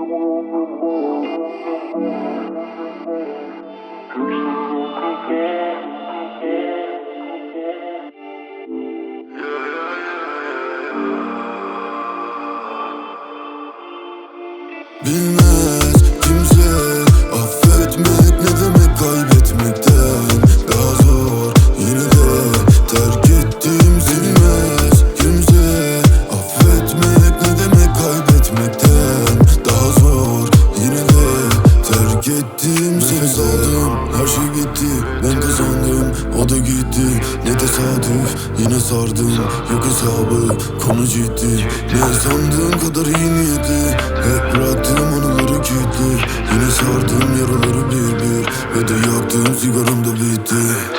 Bilmez kimse affetmek ne demek kaybetmekten daha zor. Yine de terk ettim silmez kimse affetmek ne demek kaybetmekten daha zor. Yine de terk ettim nefes aldım, her şey bitti, ben kazandım, o da gitti. Ne tesadüf, yine sardım, yok hesabı, konu ciddi. Ne sandığın kadar iyi niyetli, hep bıraktığım anıları kilitli. Yine sardım yaraları bir bir, ve de yaktığım sigaram da bitti.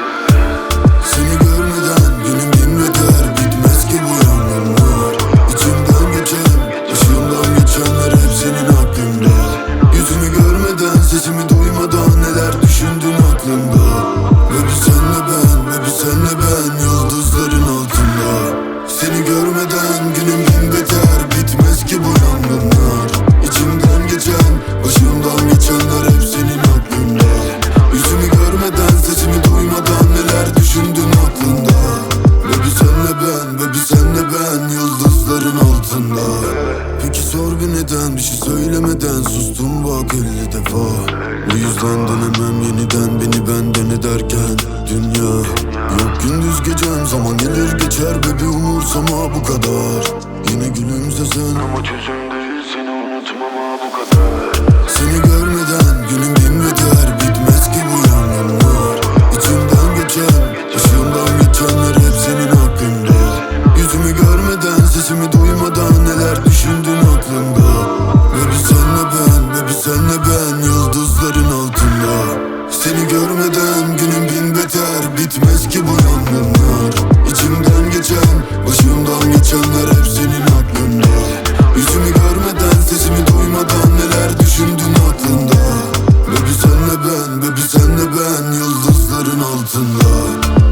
Seni görmeden günüm bin beter, bitmez ki bu yangınlar. İçimden geçen, başımdan geçenler hep senin aklında. Yüzümü görmeden, sesimi duymadan neler düşündün aklında. Ve bir senle ben, ve bir senle ben, yıldızların altında. Seni görmeden günüm bin beter, bitmez ki bu yangınlar. İçimden geçen, başımdan geçenler hep senin aklında. Yüzümü görmeden, sesimi duymadan neler düşündün aklında. Ve bir senle ben, ve bir senle ben, yıldızların altında. Peki sor bir neden, bir şey söylemeden sustum bak 50 defa. Bu yüzden dönemem yeniden beni benden ederken dünya. Yok gündüz gecem, zaman gelir geçer be, bir umursama bu kadar. Yine gülümse sen ama çözüm değil, seni unutmama bu kadar. Seni görmeden günüm bin beter, bitmez ki bu yangınlar. İçimden geçen, başımdan geçenler hep senin hakkında. Yüzümü görmeden, sesimi duymadan neler düşündün aklında. Ve bir senle ben, ve bir senle ben, yıldızların altında. Seni görmeden günüm bin beter, bitmez ki bu yangınlar. İçimden geçen, başımdan geçenler hep senin aklında. Yüzümü görmeden, sesimi duymadan neler düşündün aklında. Ve bir senle ben, ve bir senle ben, yıldızların altında.